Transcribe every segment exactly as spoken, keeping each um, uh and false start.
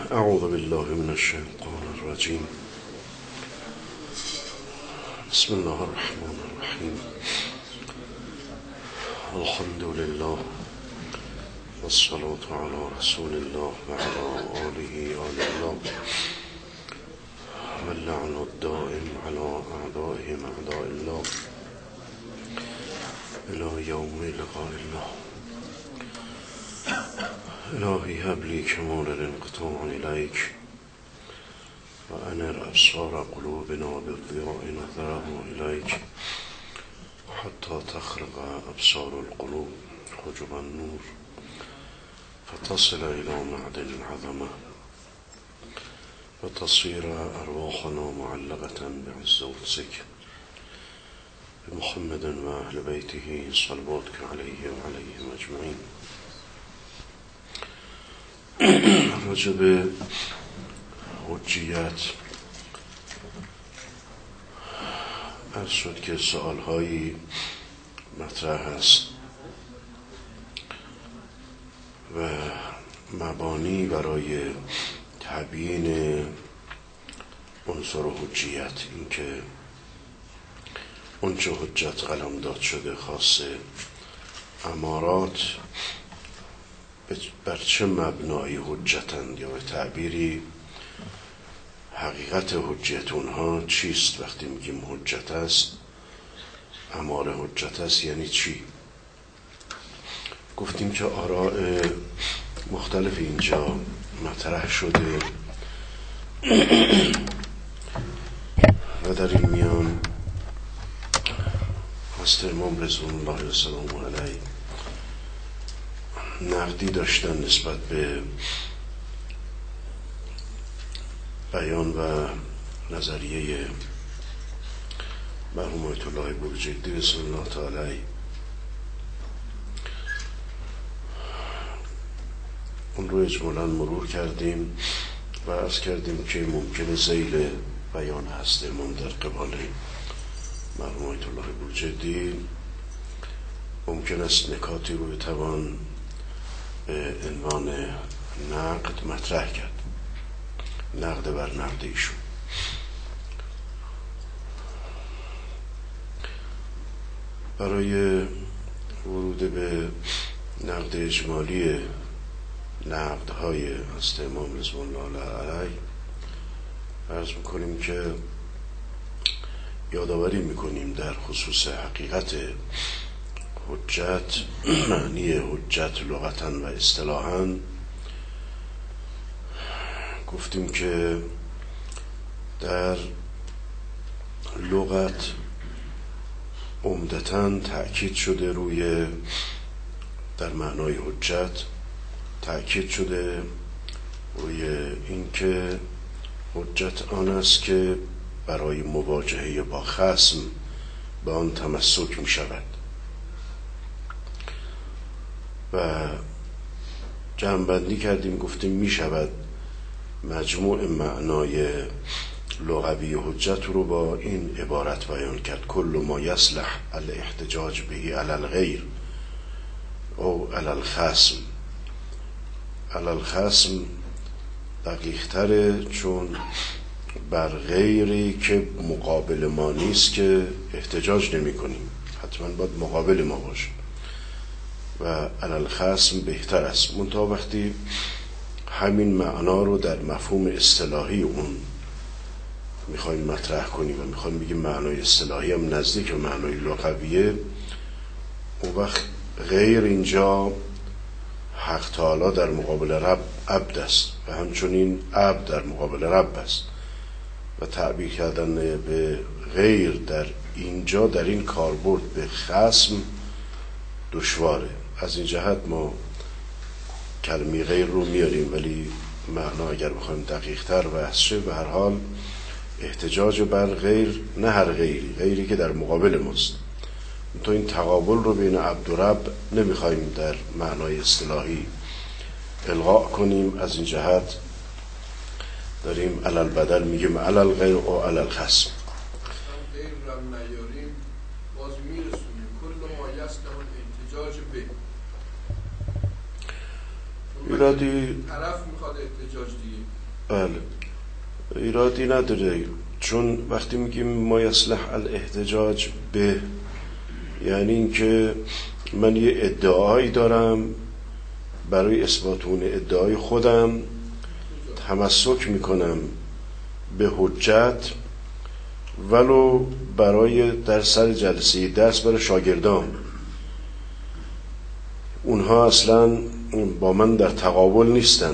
اعوذ بالله من الشیطان الرجیم. بسم الله الرحمن الرحیم. الحمد لله والصلاة على رسول الله وعلى آله آل الله واللعن الدائم على أعدائهم أعداء الله إلى يوم لقاء الله. إلهي هب لي كمال الانقطاع إليك وأنر أبصار قلوبنا بالضياء نظرها إليك حتى تخرق أبصار القلوب حجب النور فتصل إلى معدن العظمة وتصير أرواحنا معلقة بعز قدسك بمحمد وأهل بيته صلواتك عليه وعليهم أجمعين. راجع به حجیت عرض شد که سوالهایی مطرح است و مبانی برای تبیین عنصر حجیت، اینکه اون چه حجت قلمداد شده خاصه امارات بر چه مبنای حجتند، یا به تعبیری حقیقت حجت اونها چیست؟ وقتی میگیم حجت است، اماره حجت است، یعنی چی؟ گفتیم که آراء مختلف اینجا مطرح شده و در این میان حضرت امام رضوان الله و سلام علیه نقدی داشتن نسبت به بیان و نظریه مرحوم آیت الله بروجردی رضوان الله تعالی. اون رو اجمالاً مرور کردیم و عرض کردیم که ممکنه ذیل بیان هست امام در قبال مرحوم آیت الله بروجردی ممکن است نکاتی رو بتوان به عنوان نقد مطرح کرد، نقد بر نقد ایشون. برای ورود به نقد اجمالی نقدهای حضرت امام رضوان الله علیه عرض میکنیم که یادآوری میکنیم در خصوص حقیقت حجت، معنی حجت لغتاً و اصطلاحاً. گفتیم که در لغت عمدتاً تأکید شده روی، در معنای حجت تأکید شده روی این که حجت آن است که برای مواجهه با خصم به آن تمسک می شود و جمع‌بندی کردیم، گفتیم می شود مجموع معنای لغوی حجت رو با این عبارت بیان کرد: کل ما یصلح الاحتجاج به علی الغیر او علی الخصم. علی الخصم دقیق تره، چون بر غیری که مقابل ما نیست که احتجاج نمی کنیم، حتما باید مقابل ما باشه و علی الخصم بهتر است. منتها وقتی همین معنا رو در مفهوم اصطلاحی اون میخوایم مطرح کنیم و میخوایم بگیم معنای اصطلاحی هم نزدیک به معنای لغویه، اون وقت غیر اینجا حق تعالی در مقابل رب عبد است و همچنین عبد در مقابل رب است و تعبیر کردن به غیر در اینجا در این کاربرد به خصم دشواره. از این جهت ما کلمه غیر رو میاریم، ولی معنا اگر بخوایم دقیق تر بحث شه، به هر حال احتجاج بر غیر، نه هر غیری، غیری که در مقابل ماست. تو این تقابل رو بین عبد و رب نمیخوایم در معنای اصطلاحی الغاء کنیم. از این جهت داریم علل بدل میگیم علل غیر و علل خصم. غیر رو نیاریم باز میرسونیم کل ما یصلح الاحتجاج به. ایرادی طرف میخواد احتجاج دیگه بله ایرادی نداره، چون وقتی میگیم ما یصلح الاحتجاج به، یعنی اینکه من یه ادعایی دارم، برای اثبات اون ادعای خودم تمسک میکنم به حجت، ولو برای در سر جلسه درس برای شاگردان، اونها اصلا با من در تقابل نیستن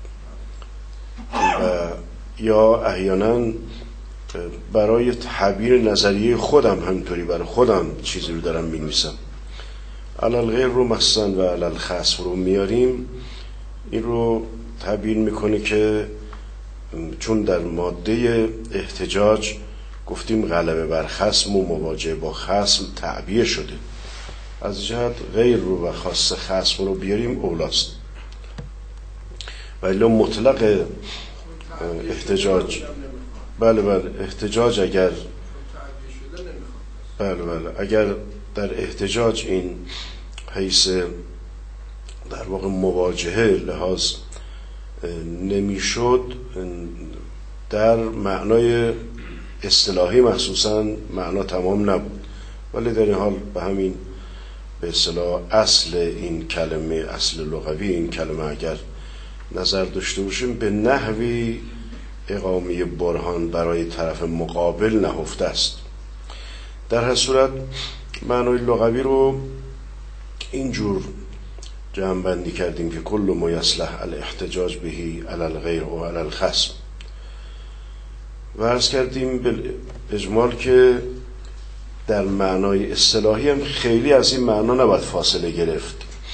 و یا احیانا برای تعبیر نظریه خودم همینطوری برای خودم چیزی رو دارم می‌نویسم. علل غیر رو مثلا و علل خصم رو میاریم، این رو تعبیر میکنه که چون در ماده احتجاج گفتیم غلبه بر خصم و مواجهه با خصم تعبیه شده، از جهت غیر رو و خاص خصم رو بیاریم اولاست. ولی مطلق احتجاج، بله بله احتجاج اگر بله بله اگر در احتجاج این حیث در واقع مواجهه لحاظ نمیشد، در معنای اصطلاحی مخصوصا معنا تمام نبود، ولی در این حال به همین به اصطلاح اصل این کلمه، اصل لغوی این کلمه اگر نظر داشته باشیم، به نحوی اقامه برهان برای طرف مقابل نهفته است. در هر صورت معنای لغوی رو اینجور جمع بندی کردیم که کل ما یصلح الاحتجاج بهی علی الغیر و علی الخصم، و عرض کردیم به اجمال که در معنای اصطلاحی هم خیلی از این معنا نباید فاصله گرفت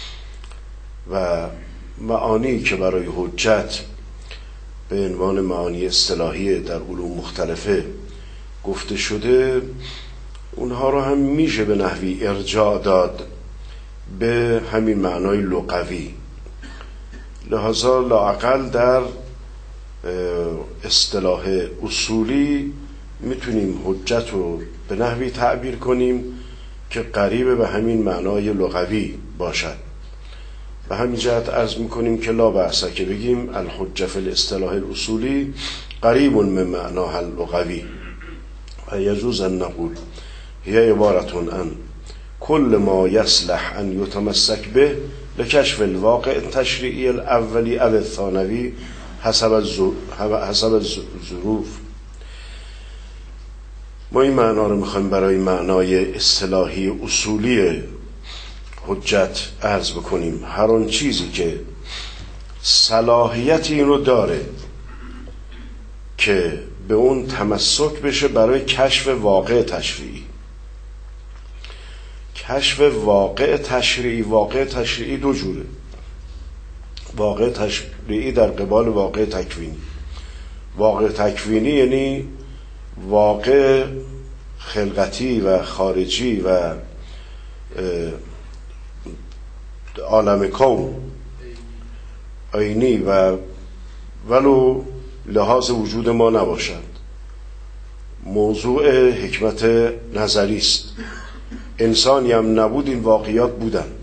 و معانی که برای حجت به عنوان معانی اصطلاحی در علوم مختلفه گفته شده، اونها رو هم میشه به نحوی ارجاع داد به همین معنای لغوی. لحاظا لااقل در اصطلاح اصولی میتونیم حجت رو به نحوی تعبیر کنیم که قریب به همین معنای لغوی باشد. به همین جهت عرض میکنیم که لا بأس که بگیم الحجة فی الاصطلاح الاصولی قریب من معناها اللغوی، و یجوز ان نقول هی عبارتون ان کل ما یصلح ان یتمسک به لکشف الواقع التشریعی الاولی او الثانوی حسب الظروف. ما این معنا رو میخوایم برای معنای اصطلاحی اصولی حجت عرض بکنیم. هر آن چیزی که صلاحیت این رو داره که به اون تمسک بشه برای کشف واقع تشریعی. کشف واقع تشریعی، واقع تشریعی دو جوره، واقع تشریعی در قبال واقع تکوینی. واقع تکوینی یعنی واقع خلقتی و خارجی و عالم کون عینی و ولو لحاظ وجود ما نباشد، موضوع حکمت نظری است. انسانی هم نبود این واقعیات بودند.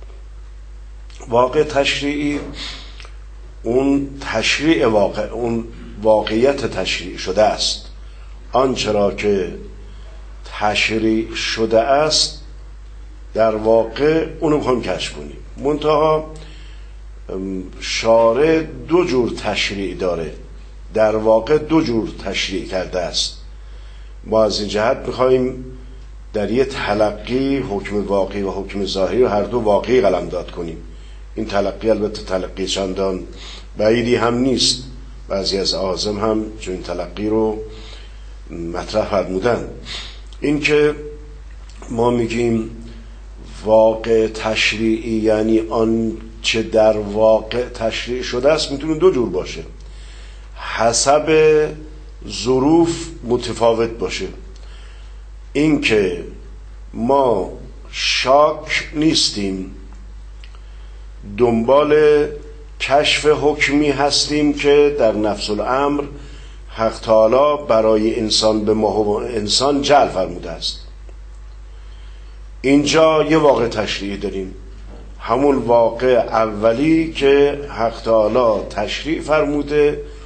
واقع تشریعی اون تشریع واقع، اون واقعیت تشریع شده است، آنچه را که تشریع شده است در واقع اونو میخوایم کشف کنیم. منتها شارع دو جور تشریع داره، در واقع دو جور تشریع کرده است. ما از این جهت میخوایم در یه تلقی حکم واقعی و حکم ظاهری رو هر دو واقعی قلمداد کنیم. این تلقی البته تلقی چندان بعیدی هم نیست، بعضی از اعاظم هم چون این تلقی رو مطرح فرمودن. این که ما میگیم واقع تشریعی یعنی آن چه در واقع تشریع شده است، میتونه دو جور باشه، حسب ظروف متفاوت باشه. این که ما شاک نیستیم، دنبال کشف حکمی هستیم که در نفس الامر حق تعالی برای انسان به ما و انسان جعل فرموده است. اینجا یه واقع تشریعی داریم، همون واقع اولی که حق تعالی تشریع فرموده،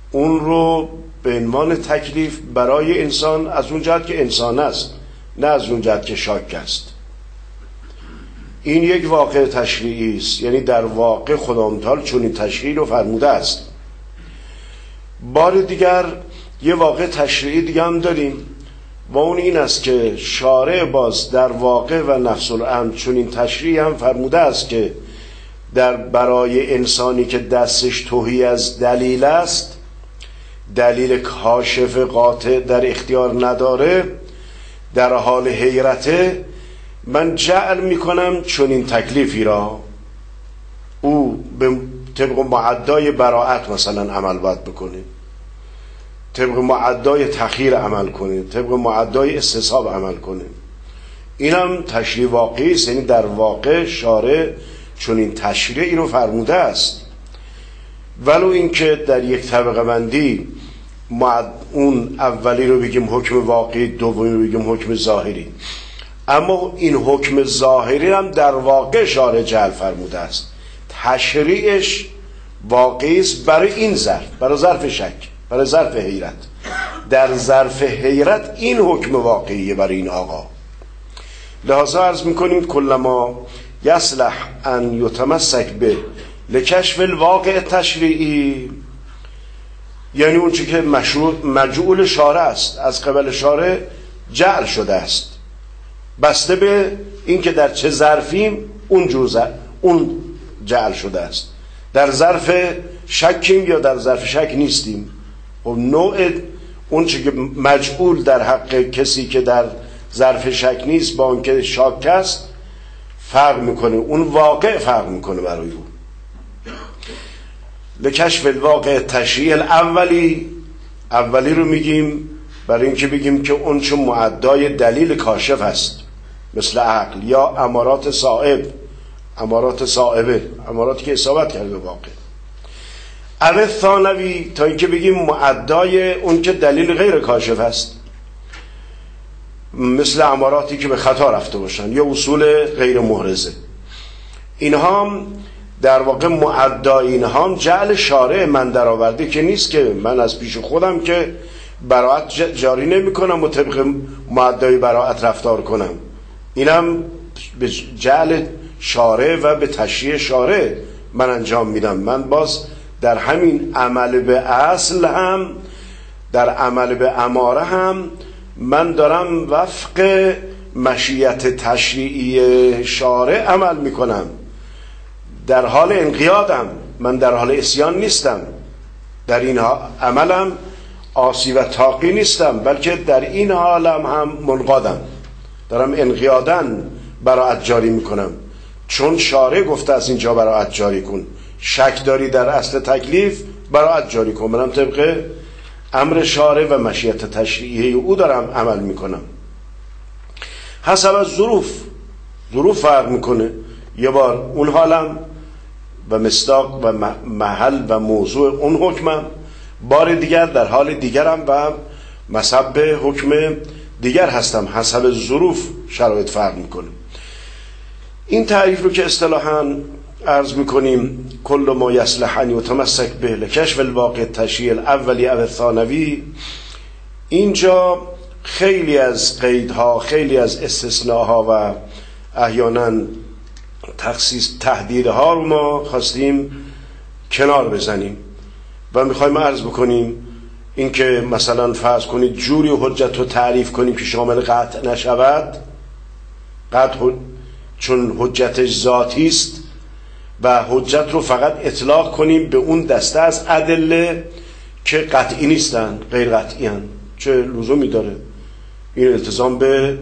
اون رو به عنوان تکلیف برای انسان از اون جهت که انسان است، نه از اون جهت که شاک است. این یک واقع تشریعی است، یعنی در واقع خدای متعال چون این تشریع رو فرموده است. بار دیگر یه واقع تشریعی دیگه هم داریم و اون این است که شارع باز در واقع و نفس الامر چون این تشریع هم فرموده است که در برای انسانی که دستش تهی از دلیل است، دلیل کاشف قاطع در اختیار نداره، در حال حیرته، من جعل میکنم چون این تکلیفی را او به طبق معدای براءت مثلا عمل باید بکنه، طبق معدای تخییر عمل کنه، طبق معدای استصحاب عمل کنه. اینم تشریع واقعی است، یعنی در واقع شارع چون این تشریعی رو فرموده است. ولو اینکه در یک طبقه بندی اون اولی رو بگیم حکم واقعی، دومی رو بگیم حکم ظاهری، اما این حکم ظاهری هم در واقع شارع جعل فرموده است. تشریعش واقعی است برای این ظرف، برای ظرف شک، برای ظرف حیرت. در ظرف حیرت این حکم واقعیه برای این آقا. لحاظا عرض میکنیم کلما یصلح ان یتمسک به لکشف الواقع تشریعی، یعنی اون چی که مجعول شارع است، از قبل شارع جعل شده است، بسته به این که در چه ظرفیم اون جور اون جعل شده است. در ظرف شکیم یا در ظرف شک نیستیم. و نوع اون چی که مجعول در حق کسی که در ظرف شک نیست با اون که شاک است فرق میکنه، اون واقع فرق میکنه برای او. لکشف الواقع تشریع الاولی، اولی رو میگیم برای اینکه بگیم که اون چون معدای دلیل کاشف هست، مثل عقل یا امارات صائب، امارات صائبه، اماراتی که اصابت کرده واقع. اوه ثانوی تا اینکه بگیم معدای اون که دلیل غیر کاشف هست، مثل اماراتی که به خطا رفته باشن یا اصول غیر محرزه. اینها هم در واقع معدای اینها هم جعل شارع من در آورده که نیست که من از پیش خودم که براءت جاری نمی کنم و طبق معدای براءت رفتار کنم. اینم به جعل شارع و به تشریع شارع من انجام میدم. من باز در همین عمل به اصل هم، در عمل به اماره هم، من دارم وفق مشیت تشریعی شارع عمل میکنم. در حال انقیادم، من در حال اسیان نیستم، در این عملم عاصی و طاغی نیستم، بلکه در این حالم هم منقادم، دارم انقیادن براءت جاری میکنم. چون شارع گفته از اینجا براءت جاری کن، شک داری در اصل تکلیف براءت جاری کن، منم طبق امر شارع و مشیت تشریعی او دارم عمل میکنم. حسب از ظروف، ظروف فرق میکنه. یه بار اون حالم و مصداق و محل و موضوع اون حکمم، بار دیگر در حال دیگرم و مصب حکم دیگر هستم. حسب ظروف شرایط فرق میکنه. این تعریف رو که اصطلاحاً عرض میکنیم کل ما یصلح ان یتمسک به لکشف الواقع تشریع الاولی او الثانوی، اینجا خیلی از قیدها، خیلی از استثناءها و احیانا تخصیص تحدیدها رو ما خواستیم کنار بزنیم و میخوایم عرض بکنیم اینکه مثلا فرض کنید جوری حجت رو تعریف کنیم که شامل قطع نشود، قطع چون حجتش ذاتی است و حجت رو فقط اطلاق کنیم به اون دسته از ادله که قطعی نیستن، غیر قطعی هن. چه لزومی داره؟ این التزام به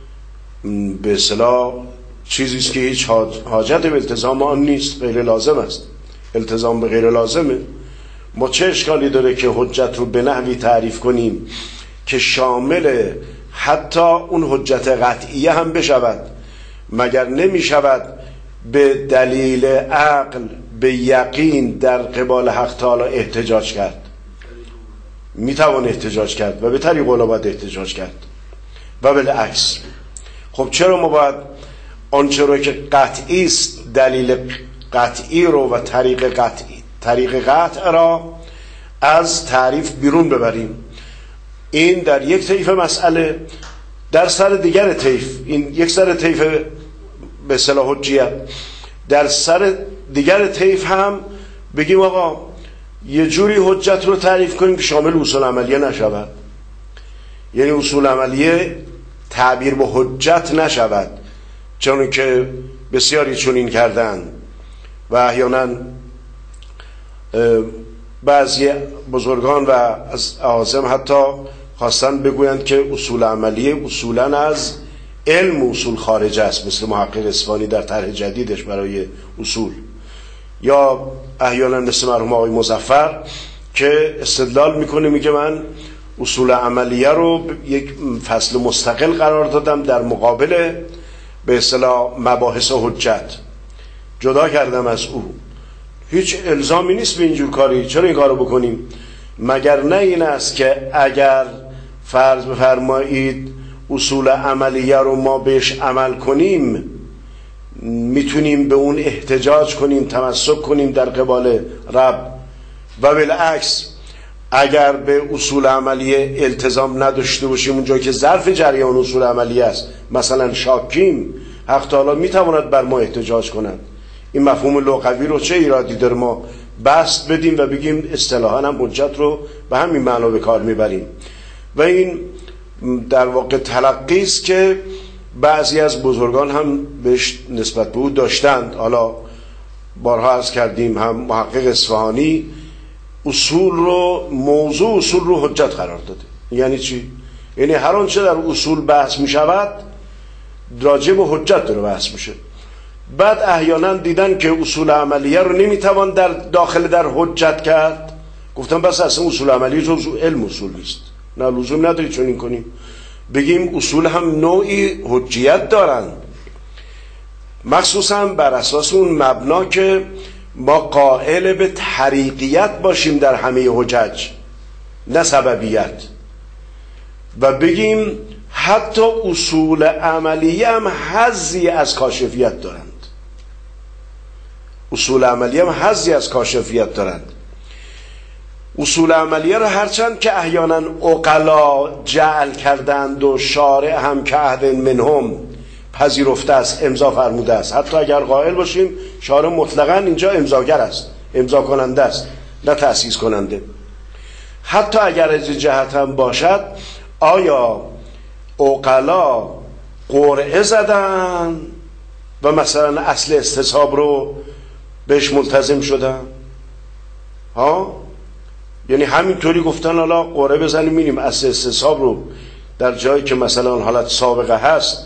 به اصطلاح چیزی است که هیچ حاجت به التزام آن نیست، غیر لازم است. التزام به غیر لازمه. ما چه اشکالی داره که حجت رو به نحوی تعریف کنیم که شامل حتی اون حجت قطعیه هم بشود؟ مگر نمی شود به دلیل عقل به یقین در قبال حق تعالی احتجاج کرد؟ می توان احتجاج کرد و به طریق اولا باید احتجاج کرد و بالعکس. خب چرا ما باید آنچه رو که قطعی است، دلیل قطعی رو و طریق قطعی، طریق قطع را از تعریف بیرون ببریم. این در یک طیف مسئله. در سر دیگر طیف، این یک سر طیف به اصطلاح حجیت، در سر دیگر طیف هم بگیم آقا یه جوری حجت رو تعریف کنیم که شامل اصول عملیه نشود، یعنی اصول عملیه تعبیر به حجت نشود، چون که بسیاری چنین کردن و احیانا بعضی بزرگان و از اعاظم حتی خواستن بگویند که اصول عملیه اصولا از علم اصول خارج است، مثل محقق اصفهانی در طرح جدیدش برای اصول، یا احیانا مثل مرحوم آقای مظفر که استدلال میکنه میگه من اصول عملیه رو یک فصل مستقل قرار دادم در مقابل به اصطلاح مباحث حجت، جدا کردم از او. هیچ الزامی نیست به اینجور کاری. چرا این کارو بکنیم؟ مگر نه این است که اگر فرض بفرمایید اصول عملیه رو ما بهش عمل کنیم میتونیم به اون احتجاج کنیم، تمسک کنیم در قبال رب، و بالعکس اگر به اصول عملیه التزام نداشته باشیم اونجا که ظرف جریان اصول عملیه است، مثلا شاکیم، حق تعالی میتواند بر ما احتجاج کند. این مفهوم لغوی رو چه ایرادی داره ما بست بدیم و بگیم اصطلاحاً هم حجت رو به همین معنا به کار میبریم؟ و این در واقع تلقی است که بعضی از بزرگان هم بهش نسبت به او داشتند. حالا بارها عرض کردیم هم محقق اصفهانی اصول رو، موضوع اصول رو حجت قرار داده. یعنی چی؟ یعنی هر آنچه در اصول بحث می شود راجع به حجت داره بحث میشه. بعد احیانا دیدن که اصول عملیه رو نمیتوان در داخل در حجت کرد، گفتم بس اصلا اصول عملیه جزء علم اصول نیست، نه لزوم نداری چون این کنیم، بگیم اصول هم نوعی حجیت دارن، مخصوصا بر اساس اون مبنا که ما قائل به طریقیت باشیم در همه حجج نه سببیت، و بگیم حتی اصول عملیه هم حظی از کاشفیت دارند، اصول عملیه هم حظی از کاشفیت دارند. اصول عملیه رو هرچند که احیانا عقلا جعل کردند و شارع هم که عهد منهم پذیرفته است، امضا فرموده است، حتی اگر قائل باشیم شارع مطلقاً اینجا امضاگر است، امضا کننده است نه تأسیس کننده. حتی اگر از این جهت هم باشد، آیا عقلا قرعه زدن و مثلا اصل استصحاب رو بهش ملتزم شدن؟ ها؟ یعنی همینطوری گفتن حالا قرعه بزنیم میریم اصل استصحاب رو در جایی که مثلا حالت سابقه هست،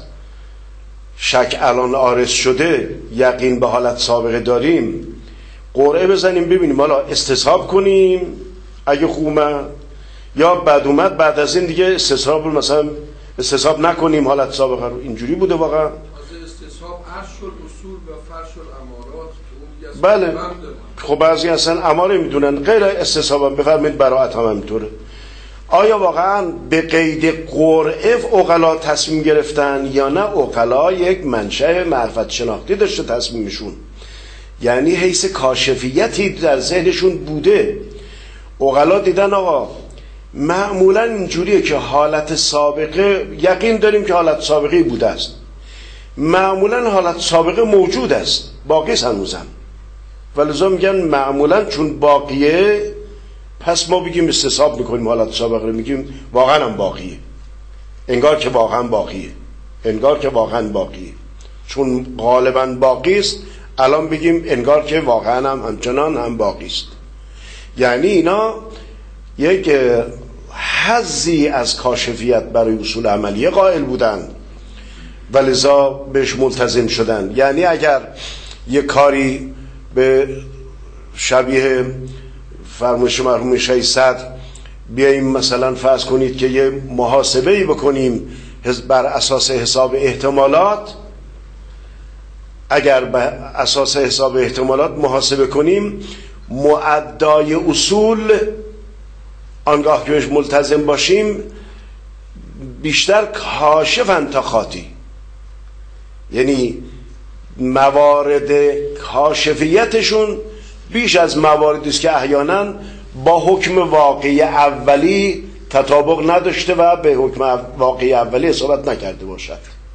شک الان عارض شده، یقین به حالت سابقه داریم، قرعه بزنیم ببینیم حالا استصحاب کنیم اگه خوب اومد، یا بعد اومد بعد از این دیگه استصحاب رو مثلا استصحاب نکنیم حالت سابقه رو. اینجوری بوده واقعا؟ از استصحاب اصل اصول و فرش الامارات. بله. خب بعضی اصلا اماره میدونن غیر استصحاب هم بفرمایید براءت هم همینطوره. آیا واقعا به قید قرعه عقلا تصمیم گرفتن یا نه عقلا یک منشأ معرفت شناختی داشته تصمیمشون، یعنی حیث کاشفیتی در ذهنشون بوده؟ عقلا دیدن آقا معمولا اینجوریه که حالت سابقه یقین داریم که حالت سابقه بوده است، معمولا حالت سابقه موجود است، باقی است هنوزم، ولذا میگن معمولا چون باقیه پس ما بگیم استصحاب میکنیم حالت سابقه رو، میگیم واقعا هم باقیه، انگار که واقعا باقیه، انگار که واقعا باقیه، چون غالبا باقی است الان بگیم انگار که واقعا هم همچنان هم باقی است. یعنی اینا یک حظی از کاشفیت برای اصول عملیه قائل بودن و لذا بهش ملتزم شدن. یعنی اگر یک کاری به شبیه فرمایش مرحوم شیخ صدر بیاییم مثلا فرض کنید که یه محاسبه‌ای بکنیم بر اساس حساب احتمالات، اگر بر اساس حساب احتمالات محاسبه کنیم معدای اصول آنگاه که بهش ملتزم باشیم بیشتر کاشفن تا خاطی، یعنی موارد کاشفیتشون بیش از مواردی است که احیانا با حکم واقعی اولی تطابق نداشته و به حکم واقعی اولی اصابت نکرده باشد.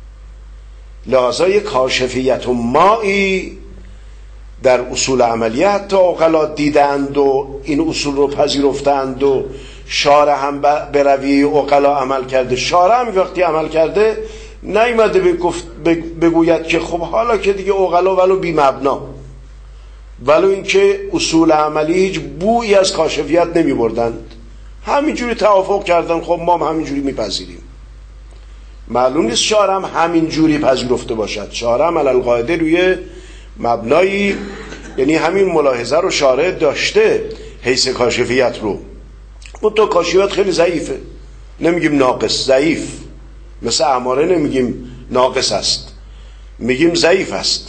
لذا یک کاشفیت و مایی در اصول عملیه حتی عقلا دیدند و این اصول رو پذیرفتند و شارع هم به رویه عقلا عمل کرده. شارع هم وقتی عمل کرده نیامده بگوید که خب حالا که دیگه عقلا ولو بی مبنا، ولو اینکه اصول عملی هیچ بویی از کاشفیت نمی بردند، همینجوری توافق کردن خب ما هم همینجوری میپذیریم. معلوم نیست شارع هم همینجوری پذیرفته باشد. شارع هم علی القاعده روی مبنایی، یعنی همین ملاحظه رو شارع داشته حیث کاشفیت رو. اون تو کاشفیت خیلی ضعیفه، نمیگیم ناقص، ضعیف. مثل اعماره نمیگیم ناقص است، میگیم ضعیف است.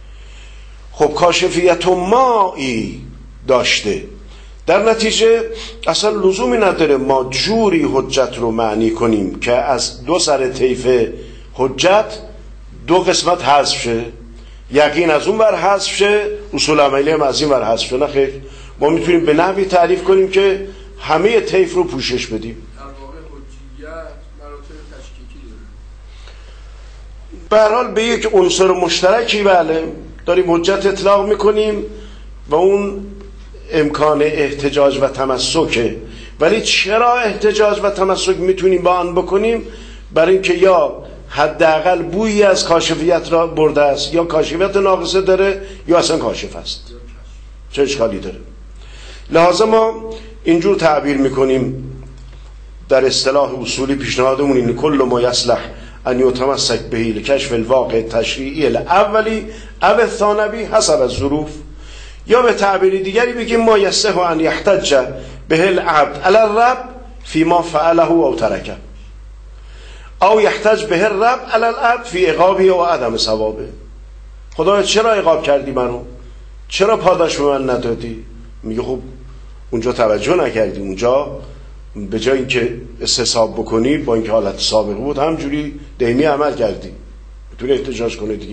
خب کاشفیت و مایی داشته، در نتیجه اصلا لزومی نداره ما جوری حجت رو معنی کنیم که از دو سر طیف حجت دو قسمت حذف شه، یقین از اون بر حذف شه، اصول عملی هم از این بر حذف شه. نه خیر، ما میتونیم به نحوی تعریف کنیم که همه طیف رو پوشش بدیم. در واقع حجیت مراتب تشکیکی داره. به هر حال به یک عنصر مشترکی بله داریم حجت اطلاق میکنیم و اون امکان احتجاج و تمسکه. ولی چرا احتجاج و تمسک میتونیم با آن بکنیم؟ برای اینکه یا حداقل بویی از کاشفیت را برده است، یا کاشفیت ناقصه داره، یا اصلا کاشف است. چه اشکالی داره؟ لحاظا ما اینجور تعبیر میکنیم در اصطلاح اصولی. پیشنهادمون اینه کل ما یصلح ان یتمسک به لکشف الواقع تشریعی الاولی او الثانوی حسب الظروف. یا به تعبیر دیگری بگیم ما یصح ان یحتج به العبد علی الرب فيما فعله او ترکه، او یحتج به الرب علی العبد فی عقابه و عدم ثوابه. خدایا چرا عقاب کردی منو؟ چرا پاداش به من ندادی؟ میگه خب اونجا توجه نکردی، اونجا به جای اینکه استصواب بکنی با اینکه حالت سابقه بود همجوری دیمی عمل کردی، میتونی احتجاج کنه دیگه.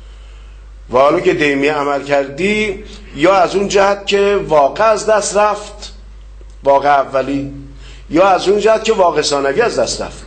و حالا که دیمی عمل کردی، یا از اون جهت که واقع از دست رفت، واقع اولی، یا از اون جهت که واقع ثانوی از دست رفت.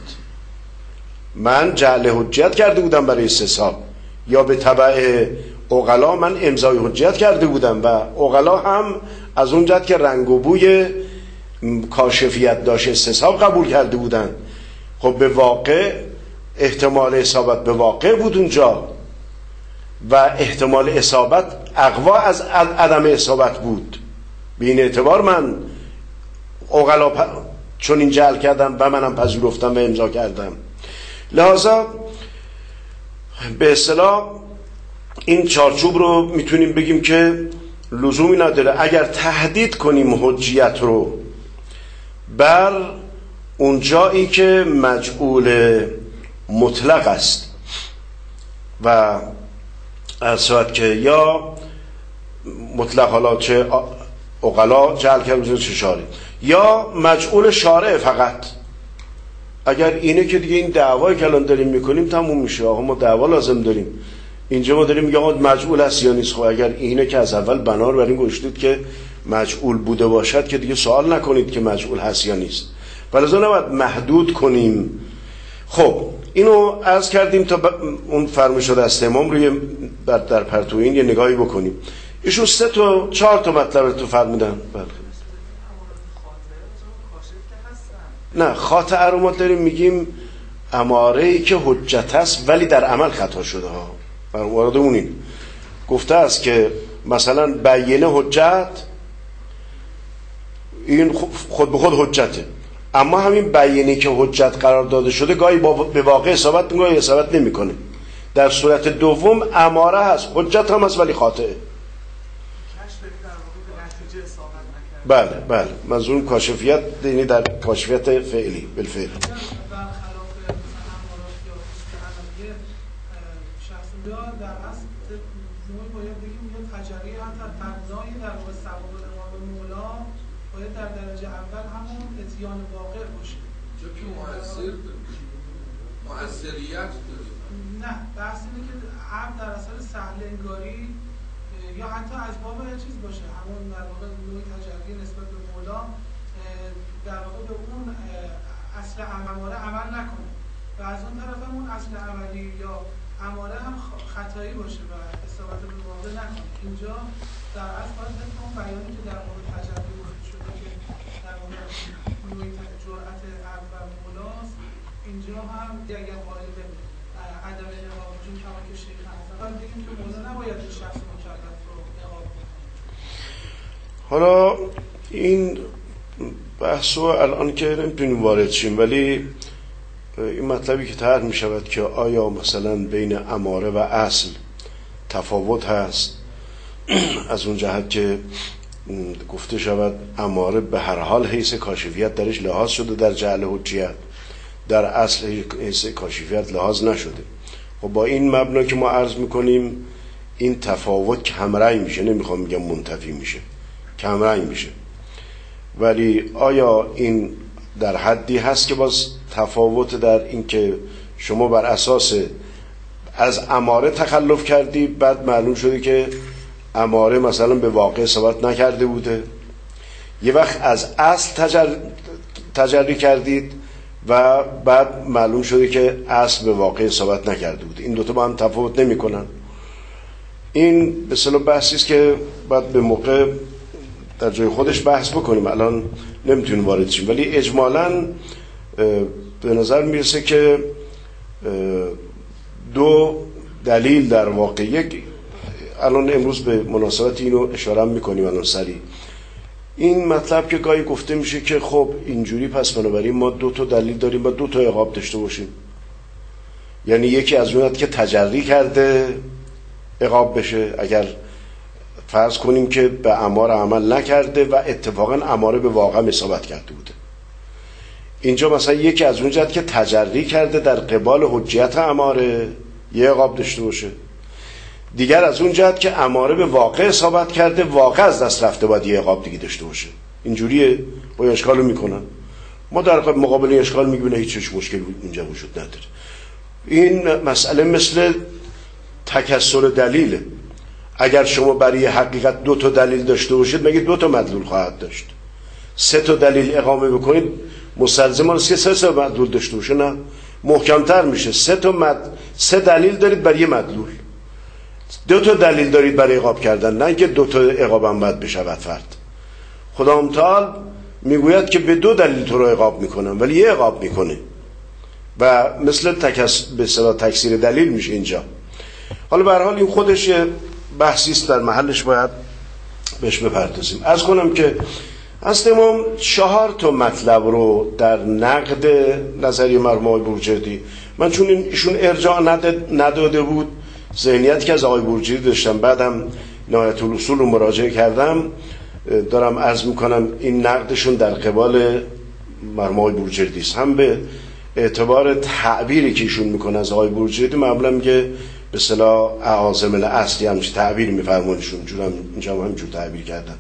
من جعل حجت کرده بودم برای استصواب، یا به تبع عقلا من امضای حجت کرده بودم و عقلا هم از اون جهت که رنگ و بوی کاشفیت داشت استصواب قبول کرده بودن. خب به واقع احتمال اصابت به واقع بود اونجا و احتمال اصابت اقوا از عدم اصابت بود. به این اعتبار من عقلا پ... چون این جعل کردم و منم پذیرفتم و امضا کردم. لذا به اصطلاح این چارچوب رو میتونیم بگیم که لزومی نداره اگر تهدید کنیم حجیت رو بر اون جایی که مجعول مطلق است و اصلا که یا مطلق حالا چه عقلا جعل کرده چه شارع، یا مجعول شارع فقط. اگر اینه که دیگه این دعوایی که الان داریم میکنیم تموم میشه. آقا ما دعوا لازم داریم، اینجا ما داریم میگه آقا مجعول هست یا نیست. خب اگر اینه که از اول بنا رو بر این گذاشتید که مجعول بوده باشد که دیگه سوال نکنید که مجعول هست یا نیست. ولذا نباید محدود کنیم. خب اینو عرض کردیم تا ب... اون فرمایش دست امام روی در, در پرتو این یه نگاهی بکنیم. ایشون سه تا چهار تا مطلب تو فرمودن. بله نه خاطئه رو ما داریم میگیم اماره‌ای که حجت است ولی در عمل خطا شده ها. وارد اون این گفته است که مثلا بیینه حجت این خود به خود حجته، اما همین بیینی که حجت قرار داده شده گاهی به واقع اصابت میکنه، گاهی اصابت نمیکنه. در صورت دوم اماره هست، حجت هم هست ولی خاطئه. بله بله منظورم کاشفیت، یعنی در کاشفیت فعلی بالفعل. مؤثریت نه بحث اینه که عبد در اثر سهل انگاری یا حتی از باب چیز باشه، همون در واقع نوع تجلی نسبت به مولا مولا در واقع به اون اصل اماره عمل نکنه و از اون طرف هم اون اصل عملی یا اماره هم خطایی باشه و اصابت به واقع نکنه. اینجا در اصل باید طبق اون بیانی که در مورد تجربه گفته شده که در مورد نوعی جرأت اول مولاست، اینجا هم اگر قائل به عدم نقاب وجود کما که شیخ حسن بگیم که مولا نباید این شخص مکلف رو نقاب کنه. حالا این بحثو الان که نمیتونیم وارد شیم، ولی این مطلبی که طرح می شود که آیا مثلا بین اماره و اصل تفاوت هست، از اون جهت که گفته شود اماره به هر حال حیث کاشفیت درش لحاظ شده در جعل حجیت، در اصل حیث کاشفیت لحاظ نشده. خب با این مبنا که ما عرض میکنیم این تفاوت کمرنگ میشه، نمیخوام میگم منتفی میشه، کمرنگ میشه. ولی آیا این در حدی هست که باز تفاوت در این که شما بر اساس از اماره تخلف کردی، بعد معلوم شده که اماره مثلا به واقع اصابت نکرده بوده، یه وقت از اصل تجر... تجری کردید و بعد معلوم شده که اصل به واقع اصابت نکرده بوده، این دوتا با هم تفاوت نمی کنن. این به اصطلاح بحثی است که بعد به موقع در جای خودش بحث بکنیم، الان نمیتونیم وارد شیم. ولی اجمالاً به نظر میرسه که دو دلیل در واقع، یک الان امروز به مناسبت اینو اشاره میکنیم الان سریع، این مطلب که گاهی گفته میشه که خب اینجوری پس بنابراین ما دو تا دلیل داریم و دو تا عقاب داشته باشیم، یعنی یکی از اونات که تجری کرده عقاب بشه، اگر فرض کنیم که به اماره عمل نکرده و اتفاقا اماره به واقع اصابت کرده بوده. اینجا مثلا یکی از اون جهت که تجری کرده در قبال حجیت اماره یه عقاب داشته باشه، دیگر از اون جهت که اماره به واقع اصابت کرده، واقع از دست رفته باید یه عقاب دیگه داشته باشه. اینجوریه با اشکالو میکنن. ما در مقابل اشکال میگیم نه هیچ مشکلی اینجا وجود نداره. این مسئله مثل تکسر دلیله. اگر شما برای حقیقت دو تا دلیل داشته باشید مگه دو تا مدلول خواهد داشت؟ سه تا دلیل اقامه بکنید مستلزم است که سه تا مدلول داشته باشه؟ نه، محکمتر میشه. سه تا مد... سه دلیل دارید برای یه مدلول، دو تا دلیل دارید برای عقاب کردن، نه که دو تا عقاب هم باید بشود فرد. خدا متعال میگوید که به دو دلیل تو رو عقاب میکنم ولی یه عقاب میکنه و مثل تکس... به اصطلاح تکثیر دلیل میشه اینجا. حالا به هر حال این خودش یه بحثی است در محلش، باید بهش بپردازیم. عرض کنم که اصل امام چهار تا مطلب رو در نقد نظریه مرحوم آقای بروجردی، من چون ایشون ارجاع نداده بود، ذهنیت که از آقای بروجردی داشتم، بعدم نهایت الاصول رو مراجعه کردم، دارم عرض میکنم این نقدشون در قبال مرحوم آقای بروجردی است. هم به اعتبار تعبیری که ایشون میکنه از آقای بروجردی، معمولا میگه به اصطلاح اعاظم الاصلی همچین تعبیر میفرمونشون، جورم اینجا هم همینجور تعبیر کردن.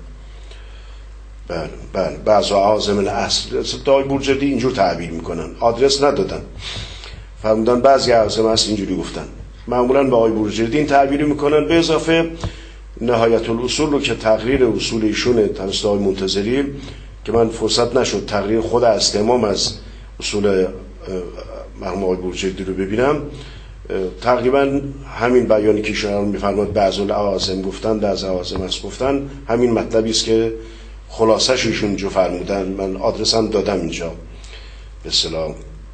بله بله بعضی اعاظم الاصل آقای بروجردی اینجور تعبیر میکنن، آدرس ندادن، فرمودن بعضی اعاظم الاصل اینجوری گفتن. معمولا با آقای بروجردی این تعبیری میکنن، به اضافه نهایت الاصول رو که تقریر اصول ایشونه توسط آقای منتظری، که من فرصت نشد تقریر خود از امام از اصول مرحوم آقای بروجردی رو ببینم، تقریبا همین بیانی که ایشون میفرماد بعض الاعاظم گفتن، بعض الاعاظم است گفتن، همین مطلبی است که خلاصش ایشون اینجا فرمودن. من آدرسم دادم اینجا، به اصطلاح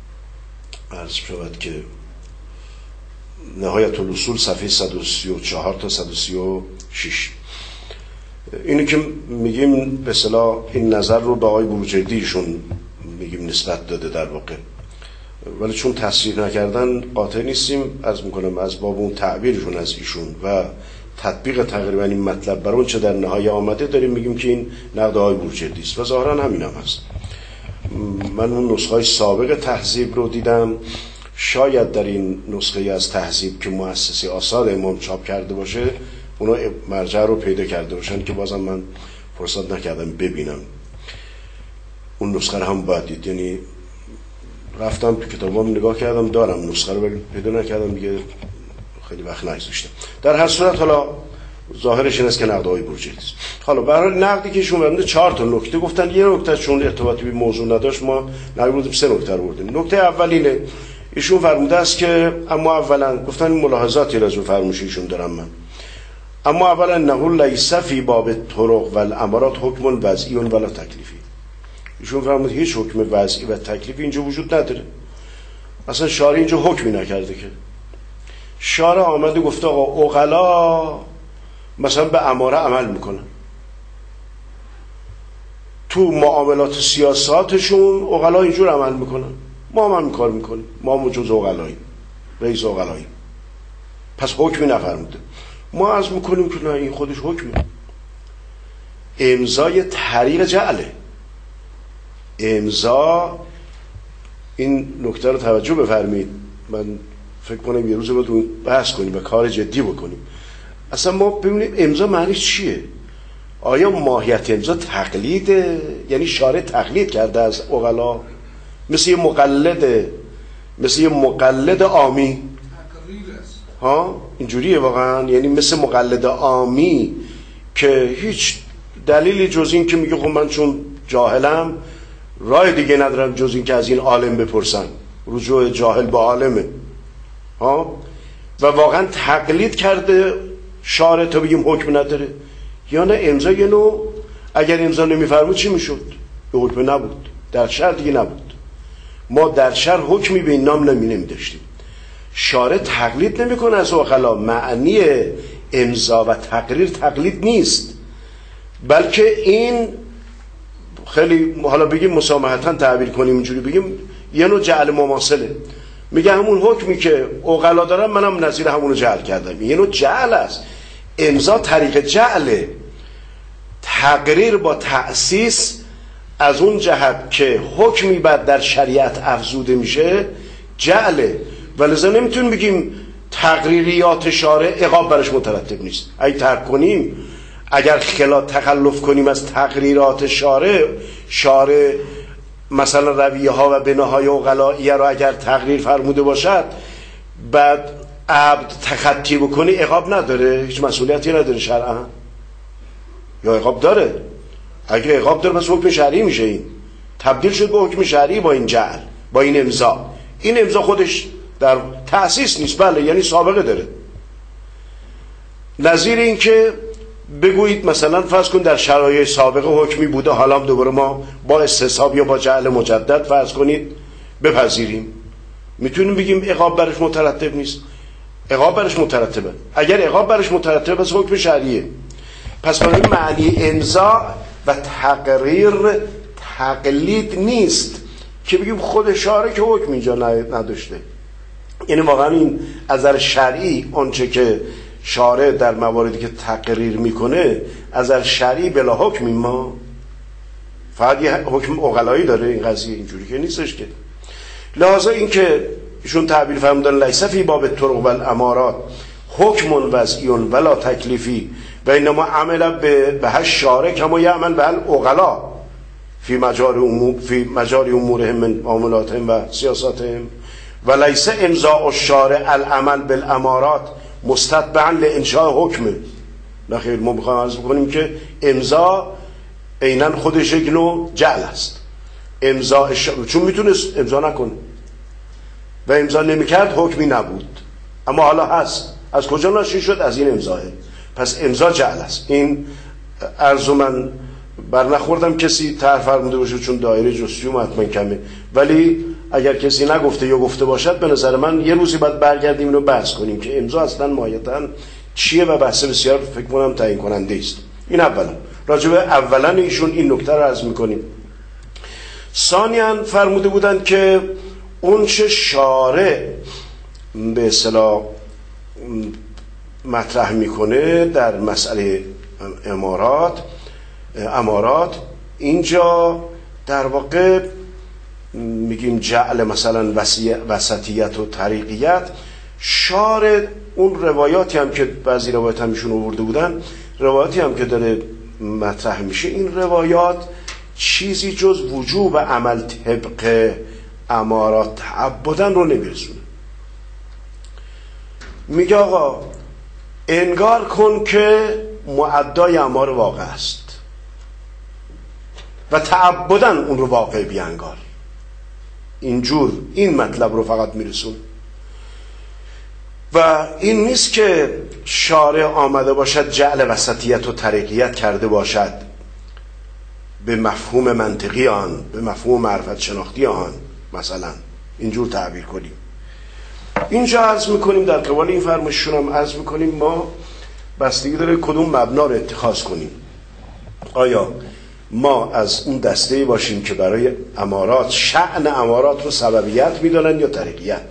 عرض شود که نهایت الاصول صفحه صد و سی و چهار تا صد و سی و شش. اینو که میگیم به اصطلاح این نظر رو به آقای بروجردی ایشون میگیم نسبت داده در واقع، ولی چون تصریح نکردن قاطع نیستیم. عرض میکنم از باب اون تعبیرشون از ایشون و تطبیق تقریبا این مطلب بر اون چه در نهایه آمده داریم میگیم که این نقد آقای بروجردی است و ظاهرا همین هم هست. من اون نسخه های سابق تهذیب رو دیدم، شاید در این نسخه از تهذیب که مؤسسه آثار امام چاپ کرده باشه اونا مرجع رو پیدا کرده باشن که بازم من فرصت نکردم ببینم. اون نسخه رو هم باید دید، یعنی رفتم تو کتابام نگاه کردم دارم نسخه رو، ولی پیدا نکردم دیگه، خیلی وقت نگذاشتم. در هر صورت حالا ظاهرش این است که نقدهای بورژلی است. حالا برای نقدی که ایشون فرمودن چهار تا نکته گفتن، یه نکته چون ارتباطی به موضوع نداشت ما نمی‌بودیم سه نکته رو بردیم. نکته اول اینه ایشون فرموده است که اما اولا گفتن ملاحظاتی را از فرموشی ایشون دارم من، اما اولا انه لیس فی باب طرق و الامارات حکم وضعی ولا تکلیفی. ایشون فرمود هیچ حکم وضعی و تکلیفی اینجا وجود نداره. اصلا شارع اینجا حکمی نکرده که. شارع آمده گفته آقا عقلا مثلا به اماره عمل میکنن، تو معاملات سیاساتشون عقلا اینجور عمل میکنن، ما هم همین کار میکنیم، ما هم جز عقلاییم، رئیس عقلاییم، پس حکمی نفرموده. ما عرض میکنیم که نه این خودش حکمه، امضای طریق جعله. امضا، این نکته رو توجه بفرمایید، من فکر کنم یه روز رو تو بحث کنیم و کار جدی بکنیم. اصلا ما ببینیم امضا معنیش چیه؟ آیا ماهیت امضا تقلیده؟ یعنی شارع تقلید کرده از عقلا مثل یه مقلد مثل یه مقلد عامی ها اینجوریه واقعا؟ یعنی مثل مقلد عامی که هیچ دلیلی جز این که میگه خب من چون جاهلم راه دیگه ندارم جز این که از این عالم بپرسم، رجوع جاهل با عالمه ها، و واقعا تقلید کرده شارع تا بگیم حکم نداره. یا نه امضا یه نوع، اگر امضا نمیفرمود چی میشد؟ به حکم نبود، در شرع دیگه نبود. ما در شرع حکمی به این نام نمی نمیداشتیم. شارع تقلید نمیکنه از عقلا. معنی امضا و تقریر تقلید نیست، بلکه این خیلی حالا بگیم مسامحتاً تعبیر کنیم اینجوری بگیم یه نوع جعل مماثله. میگه همون حکمی که عقلا دارن منم نظیر همونو جعل کردم، یه نوع جعل است. امضا طریق جعله، تقریر با تأسیس از اون جهت که حکمی بعد در شریعت افزوده میشه جعله، ولذا نمیتونیم بگیم تقریریات شارع عقاب برش مترتب نیست. اگه ترک کنیم، اگر خلا تخلف کنیم از تقریرات شارع، شارع مثلا رویه ها و بناهای عقلائیه رو اگر تقریر فرموده باشد بعد عبد تخطی بکنی عقاب نداره، هیچ مسئولیتی نداره شرعا، یا عقاب داره؟ اگه عقاب داره پس حکم شرعی میشه، این تبدیل شد به حکم شرعی با این جعل، با این امضا. این امضا خودش در تأسیس نیست، بله یعنی سابقه داره. نظیر این که بگویید مثلا فرض کن در شرایط سابقه حکمی بوده، حالا هم دوباره ما با استصحاب یا با جعل مجدد فرض کنید بپذیریم، میتونیم بگیم عقاب برش مترتب نیست؟ عقاب برش مترتبه. اگر عقاب برش مترتبه پس حکم شرعیه. پس برای معنی امضا و تقریر تقلید نیست که بگیم خود شارع که حکم اینجا نداشته. یعنی واقعا این از نظر شرعی آنچه که شارع در مواردی که تقریر میکنه از نظر شرعی بلا حکمی، ما فقط یه حکم عقلایی داره این قضیه، اینجوری که نیستش که. لحاظا این که ایشون تعبیر فرمودن لیس فی باب الطرق و الامارات حکم وضعی ولا تکلیفی و انما عمل به به شارع کما یعمل به العقلا فی مجاری امور فی مجاری امورهم من معاملاتهم و سیاساتهم و لیس امضاء الشارع العمل بالامارات مستتبعا لانشاء حکم. نخیر، ما میخوایم عرض بکنیم که امضا عیناً خودش یک نوع جعل است. امضاء الشارع چون میتونست امضا نکنه و امضا نمیکرد حکمی نبود، اما حالا هست. از کجا ناشی شد؟ از این امضاه. پس امضا جعل است. این عرضو من بر نخوردم کسی طرح فرموده باشه چون دایره جستجو حتما کمه، ولی اگر کسی نگفته یا گفته باشد به نظر من یه روزی باید برگردیم اینو بحث کنیم که امضا اصلا ماهیتاً چیه و بحث بسیار فکر کنم تعیین کننده است. این اولا راجع به اولا ایشون این نکته رو عرض میکنیم. ثانیاً فرموده بودن که اون چه شارع به اصطلاح مطرح میکنه در مسئله امارات امارات اینجا در واقع میگیم جعل مثلا وسطیت و طریقیت. شارع اون روایاتی هم که بعضی روایات همیشون آورده بودن، روایاتی هم که داره مطرح میشه، این روایات چیزی جز وجوب عمل طبق امارات تعبدن رو نمیرسونه. میگه آقا انگار کن که معدای امار واقع است و تعبداً اون رو واقع بیانگار. اینجور این مطلب رو فقط میرسون و این نیست که شارع آمده باشد جعل وسطیت و طریقیت کرده باشد به مفهوم منطقی آن، به مفهوم معرفت شناختی آن، مثلا اینجور تعبیر کنیم. اینجا عرض میکنیم در قبال این فرمایششون هم عرض میکنیم ما بستگی داره کدوم مبنا رو اتخاذ کنیم. آیا ما از اون دسته باشیم که برای امارات شأن امارات رو سببیت میدونن یا طریقیت؟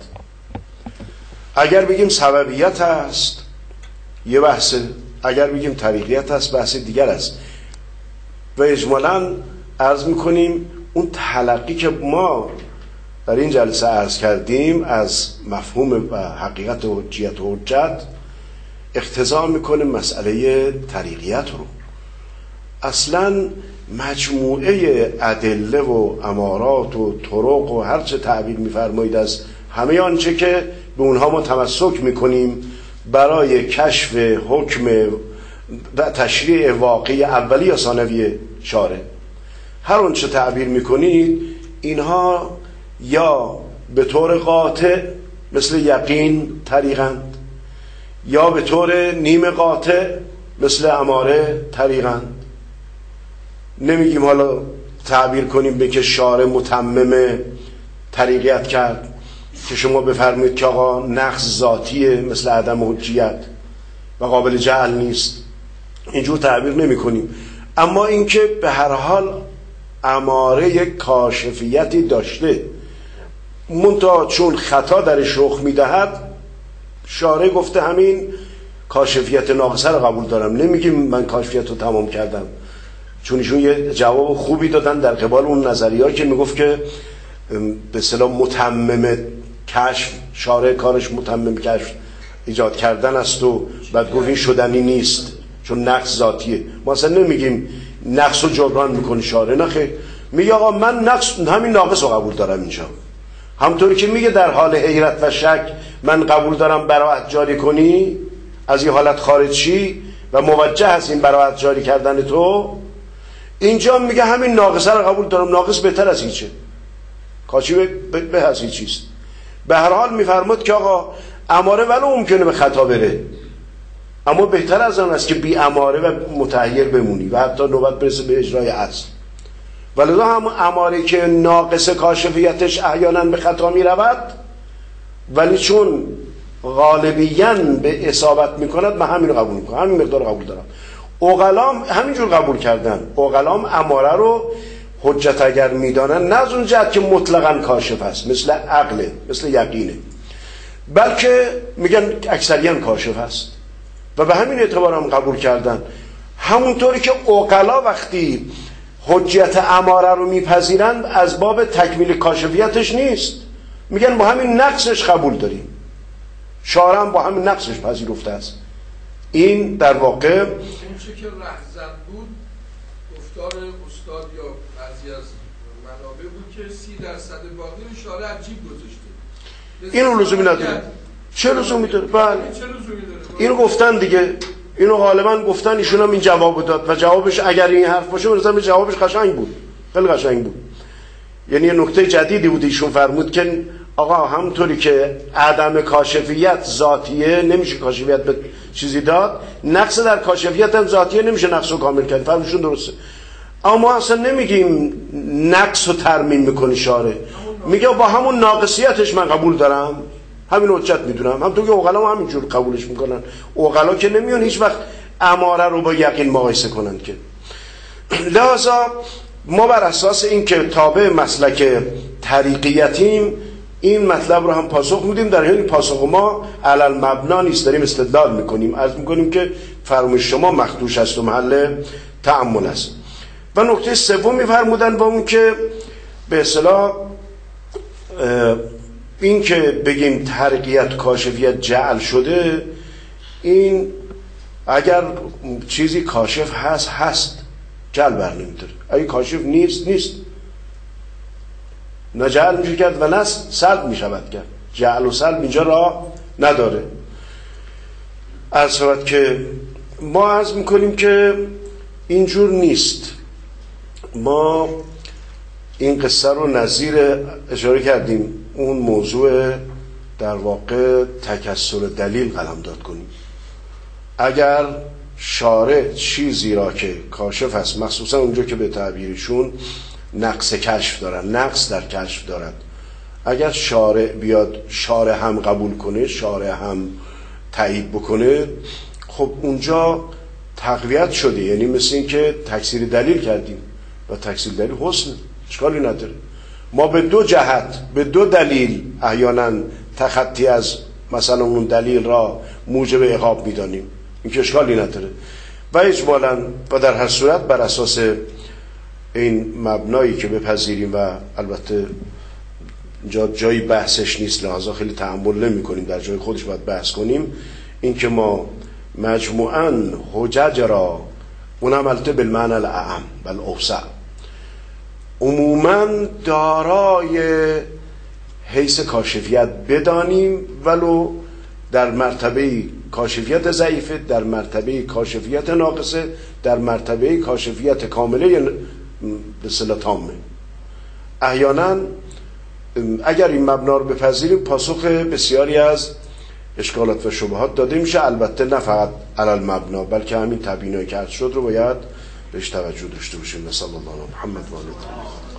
اگر بگیم سببیت هست یه بحثه، اگر بگیم طریقیت هست بحث دیگر است. و اجمالاً عرض میکنیم اون تلقی که ما در این جلسه عرض کردیم از مفهوم و حقیقت و حجیت و حجت اقتضا میکنه مسئله طریقیت رو. اصلاً مجموعه ادله و امارات و طرق و هر چه تعبیر میفرمایید از همه آنچه که به اونها ما تمسک میکنیم برای کشف حکم و تشریع واقعی اولی یا ثانوی شارع، هر آنچه تعبیر میکنید اینها یا به طور قاطع مثل یقین طریقند یا به طور نیم قاطع مثل اماره طریقند. نمیگیم حالا تعبیر کنیم به که شارع متمم طریقیت کرد که شما بفرمایید که آقا نقص ذاتیه مثل عدم حجیت و قابل جعل نیست، اینجور تعبیر نمی کنیم. اما اینکه به هر حال اماره یک کاشفیتی داشته منتها چون خطا درش رخ میدهد شارع گفته همین کاشفیت ناقصه رو قبول دارم. نمیگیم من کاشفیت رو تمام کردم، چون ایشون یه جواب خوبی دادن در قبال اون نظریه‌ای که میگفت که به اصطلاح متمم کشف، شارع کارش متمم کشف ایجاد کردن است و بعد گفت این شدنی نیست چون نقص ذاتیه. ما اصلا نمیگیم نقص رو جبران میکنه شارع، نه خیر، میگه آقا من نقص همین ناقص رو قبول دارم اینجا. همطوری که میگه در حال حیرت و شک من قبول دارم براءت جاری کنی از این حالت خارج شی و موجه هست این براءت جاری کردن تو، اینجا میگه همین ناقصه رو قبول دارم، ناقص بهتر از هیچه، کاشی به, به از هیچیست. به هر حال میفرمود که آقا اماره ولو ممکنه به خطا بره اما بهتر از آن است که بی اماره و متحیر بمونی و حتی نوبت برسه به اجرای اصل. ولذا هم اماره که ناقص کاشفیتش احیانا به خطا می رود ولی چون غالبیاً به اصابت می کند من همین رو قبول می کنم، همین مقدار قبول دارم. عقلام همینجور قبول کردن. عقلام اماره رو حجت اگر می دانن نه از اون جهت که مطلقاً کاشف است مثل عقله مثل یقینه، بلکه میگن اکثریاً کاشف است و به همین اعتبار هم قبول کردن. همونطوری که عقلا وقتی حجت اماره رو میپذیرند از باب تکمیل کاشفیتش نیست، میگن با همین نقصش قبول داریم، شارع هم با همین نقصش پذیرفته است. این در واقع این چه که رهزن بود گفتار استاد یا بعضی از منابع بود که سی درصد باقی رو شارع عجیب گذاشته. اینو لزومی نداره. چه لزومی داره؟ بله چه لزومی داره؟ اینو گفتن دیگه، اینو غالبا گفتن، ایشون هم این جواب داد و جوابش اگر این حرف باشه مثلا جوابش قشنگ بود، خیلی قشنگ بود. یعنی یه نکته جدیدی بود. ایشون فرمود که آقا همونطوری که عدم کاشفیت ذاتیه نمیشه کاشفیت به چیزی داد، نقص در کاشفیت هم ذاتیه نمیشه نقص رو کامل کرد. فرمایشون درسته. اما ما اصلا نمیگیم نقص رو ترمیم میکنی شارع، میگه با همون ناقصیتش من قبول دارم، همین حجت میدونم. هم تو که عقلا هم همینجور قبولش میکنن. عقلا که نمیون هیچ وقت اماره رو با یقین مقایسه کنن که. لذا ما بر اساس این که تابع مسلک طریقیتیم این مطلب رو هم پاسخ میدیم. در حین پاسخ ما علل مبنا نیست، داریم استدلال میکنیم، عرض میکنیم که فرمایش شما مخدوش است و محل تأمل است. و نکته سوم میفرمودن با اون که به اصطلاح این که بگیم طریقیت کاشفیت جعل شده، این اگر چیزی کاشف هست هست جعل بر نمیداره، اگه کاشف نیست نیست، نه جعل میشه کرد و نه سلب میشود کرد. جعل و سلب اینجا راه نداره. عرض شود که ما عرض میکنیم که اینجور نیست. ما این قصه رو نظیر اشاره کردیم اون موضوع در واقع تکثر دلیل قلمداد کنیم. اگر شارع چیزی را که کاشف است، مخصوصا اونجا که به تعبیرشون نقص کشف دارن، نقص در کشف دارد، اگر شارع بیاد شارع هم قبول کنه، شارع هم تایید بکنه، خب اونجا تقویت شده. یعنی مثل این که تکثیر دلیل کردیم و تکثیر دلیل حسن، اشکالی نداره. ما به دو جهت، به دو دلیل احیانا تخطی از مثلا اون دلیل را موجب عقاب میدانیم، این که اشکالی نداره. و اجمالا و در هر صورت بر اساس این مبنایی که بپذیریم و البته جا جایی بحثش نیست، لحاظا خیلی تأمل نمی کنیم، در جای خودش باید بحث کنیم، این که ما مجموعاً حجج را اونم البته بالمعنی الاعم بل اوسع عموماً دارای حیث کاشفیت بدانیم، ولو در مرتبه کاشفیت ضعیفه، در مرتبه کاشفیت ناقصه، در مرتبه کاشفیت کامله به اصطلاح تامه. احیانا اگر این مبنا رو بپذیریم پاسخ بسیاری از اشکالات و شبهات داده میشه، البته نه فقط علل مبنا بلکه همین تبیینی که عرض شد رو باید بهش توجه داشته باشیم. صلی الله علی محمد و آله.